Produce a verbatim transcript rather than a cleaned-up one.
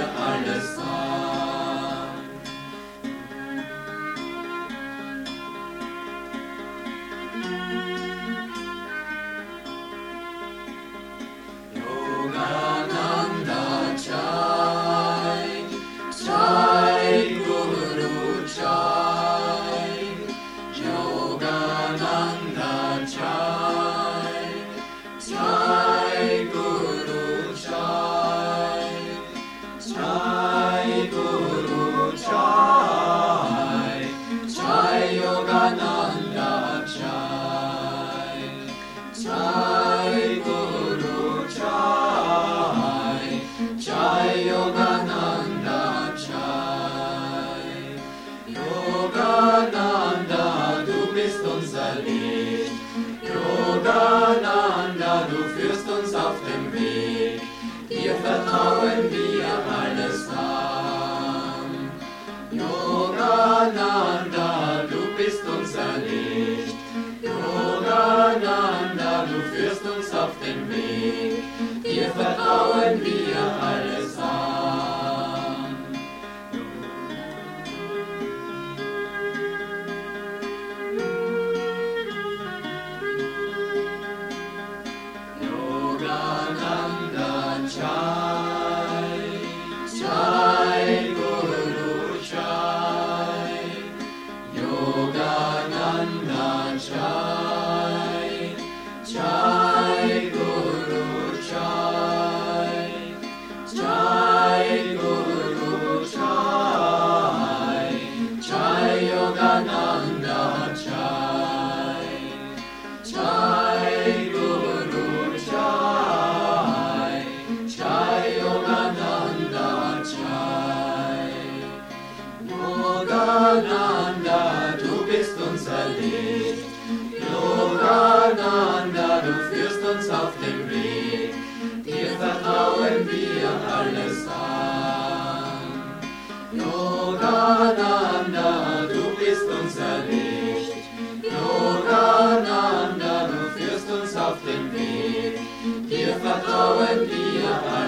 alles an. Yogananda Jai, Jai Guru Jai, Yogananda Jai, Jai Guru Jai, Jai Guru Jai, Jai Yogananda Jai, Jai Guru Jai, Jai Yogananda Jai. Yogananda, du bist unser Licht. Yogananda, du führst uns auf dem Weg. Dir vertrauen wir alles an. Yogananda, du bist unser Licht. Yogananda, du führst uns auf dem Weg. Dir vertrauen wir alles an. Yogananda Jai, Jai Guru Jai, Yogananda Jai, Jai Guru Jai, Jai Guru Jai, Jai Yogananda Jai, Jai Guru Jai, Jai Yogananda Jai. Yogananda, du bist unser Licht. Yogananda, du führst uns auf dem Weg. Dir vertrauen wir alles an. Yogananda, du bist unser Licht. Yogananda, du führst uns auf dem Weg. Dir vertrauen wir alles an.